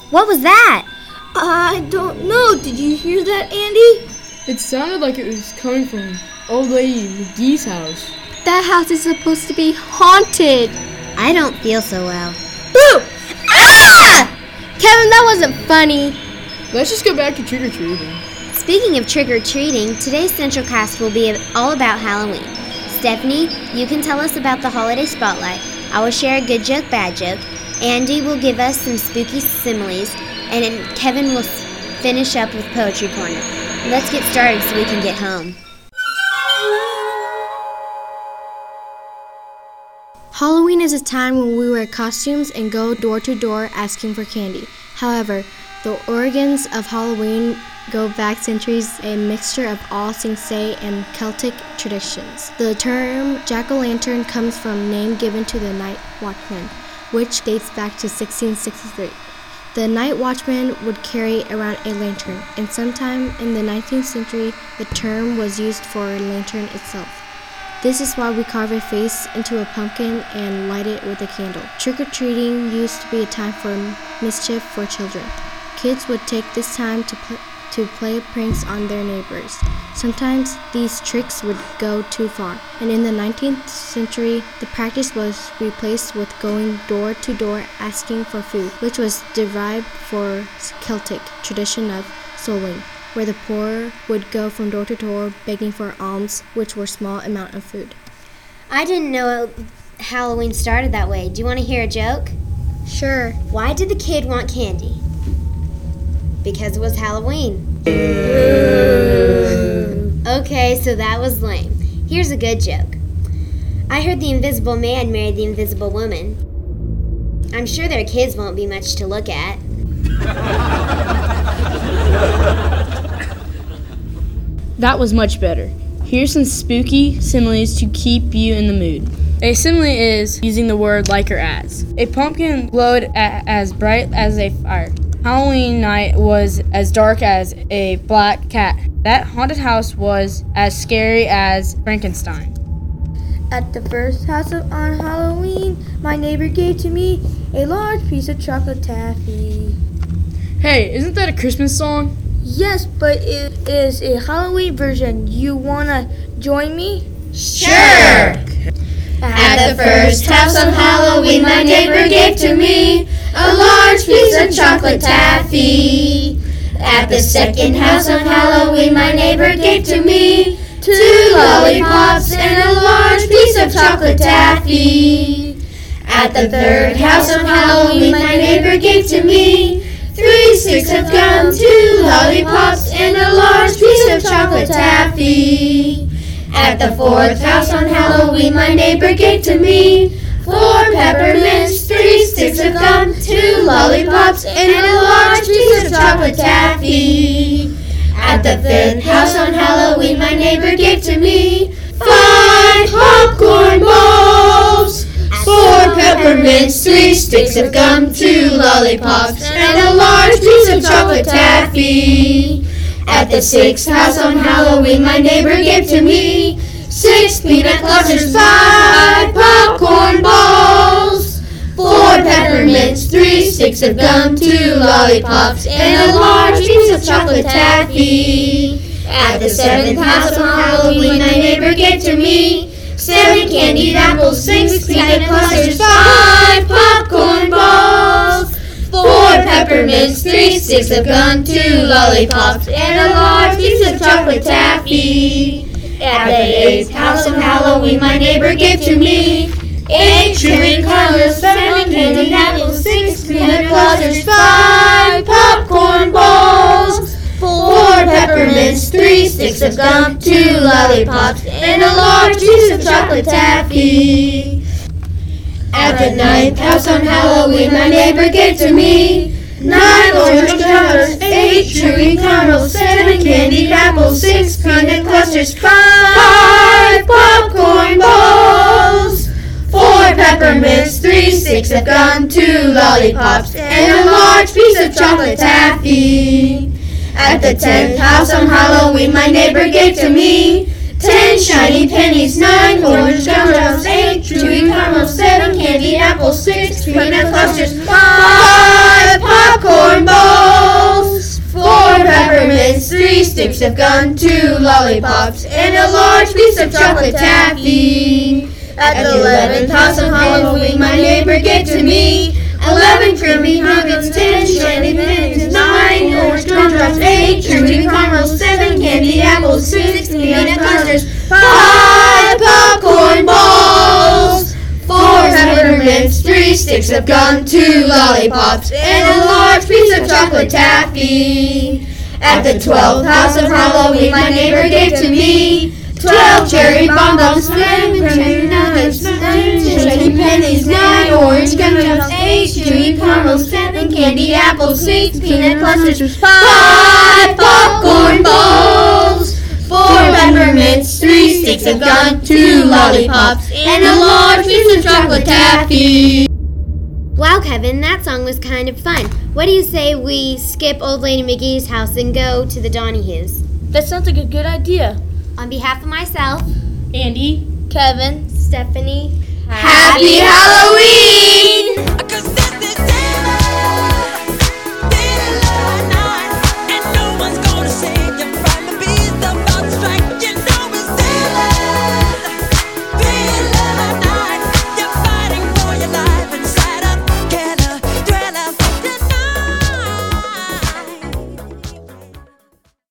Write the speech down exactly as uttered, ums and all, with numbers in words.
What was that? I don't know. Did you hear that, Andy? It sounded like it was coming from Old Lady McGee's house. That house is supposed to be haunted. I don't feel so well. Boo! Ah! Kevin, that wasn't funny. Let's just go back to trick-or-treating. Speaking of trick-or-treating, today's Central Cast will be all about Halloween. Stephanie, you can tell us about the holiday spotlight. I will share a good joke, bad joke. Andy will give us some spooky similes. And then Kevin will finish up with Poetry Corner. Let's get started so we can get home. Halloween is a time when we wear costumes and go door to door asking for candy. However, the origins of Halloween go back centuries, a mixture of All Saints' Day and Celtic traditions. The term jack-o'-lantern comes from a name given to the night watchman, which dates back to sixteen sixty-three. The night watchman would carry around a lantern, and sometime in the nineteenth century, the term was used for a lantern itself. This is why we carve a face into a pumpkin and light it with a candle. Trick-or-treating used to be a time for mischief for children. Kids would take this time to pl- to play pranks on their neighbors. Sometimes these tricks would go too far, and in the nineteenth century, the practice was replaced with going door to door asking for food, which was derived from Celtic tradition of souling, where the poor would go from door to door begging for alms, which were small amount of food. I didn't know Halloween started that way. Do you want to hear a joke? Sure. Why did the kid want candy? Because it was Halloween. Okay, so that was lame. Here's a good joke. I heard the Invisible Man married the Invisible Woman. I'm sure their kids won't be much to look at. That was much better. Here's some spooky similes to keep you in the mood. A simile is using the word like or as. A pumpkin glowed a- as bright as a fire. Halloween night was as dark as a black cat. That haunted house was as scary as Frankenstein. At the first house of, on Halloween, my neighbor gave to me a large piece of chocolate taffy. Hey, isn't that a Christmas song? Yes, but it is a Halloween version. You wanna join me? Sure! At the first house on Halloween, my neighbor gave to me a large piece of chocolate taffy. At the second house on Halloween, my neighbor gave to me two lollipops and a large piece of chocolate taffy. At the third house on Halloween, my neighbor gave to me three sticks of gum, two lollipops, and a large piece of chocolate taffy. At the fourth house on Halloween, my neighbor gave to me four peppermints, three sticks of gum, two lollipops, and a large piece of chocolate taffy. At the fifth house on Halloween, my neighbor gave to me five popcorn balls, four peppermints, three sticks of gum, two lollipops, and a large piece of chocolate taffy. At the sixth house on Halloween, my neighbor gave to me six peanut clusters, five popcorn balls, four peppermints, three sticks of gum, two lollipops, and a large piece of chocolate taffy. At the seventh house on Halloween, my neighbor gave to me seven candied apples, six peanut clusters, five popcorn balls, four peppermints, three sticks of gum, two lollipops, and a large piece of chocolate taffy. At the eighth house on Halloween, my neighbor gave to me eight chewing caramels, seven candied apples, six peanut clusters, five popcorn balls, four peppermints, three sticks of gum, two lollipops, and a large piece of chocolate taffy. At the ninth house on Halloween, my neighbor gave to me nine orange caramels, eight chewing caramels, seven candied apples, six peanut clusters, five popcorn balls, four peppermints, three sticks of gum, two lollipops, and a large piece of chocolate taffy. At the tenth house on Halloween, my neighbor gave to me ten shiny pennies, nine orange gumdrops, eight chewing caramels, seven candied apples, six peanut clusters, five popcorn sticks of gum, two lollipops, and a large piece of chocolate taffy. At the eleventh house on Halloween, my neighbor gave to me eleven creamy nuggets, ten shiny pins, nine orange gumdrops, eight chewy caramels, seven candy apples, six peanut clusters, five popcorn balls, four peppermints, three sticks of gum, two lollipops, and a large piece of chocolate taffy. At the twelfth house of Halloween, my neighbor gave to me twelve cherry bonbons, seven creamy nuggets, nine shiny pennies, nine orange gumdrops, eight chewy caramels, seven candy apples, six peanut clusters, five popcorn balls, four peppermints, three sticks of gum, two lollipops, and a large piece of chocolate taffy. Wow, Kevin, that song was kind of fun. What do you say we skip Old Lady McGee's house and go to the Donahues? That sounds like a good idea. On behalf of myself, Andy, Kevin, Stephanie, Happy Halloween!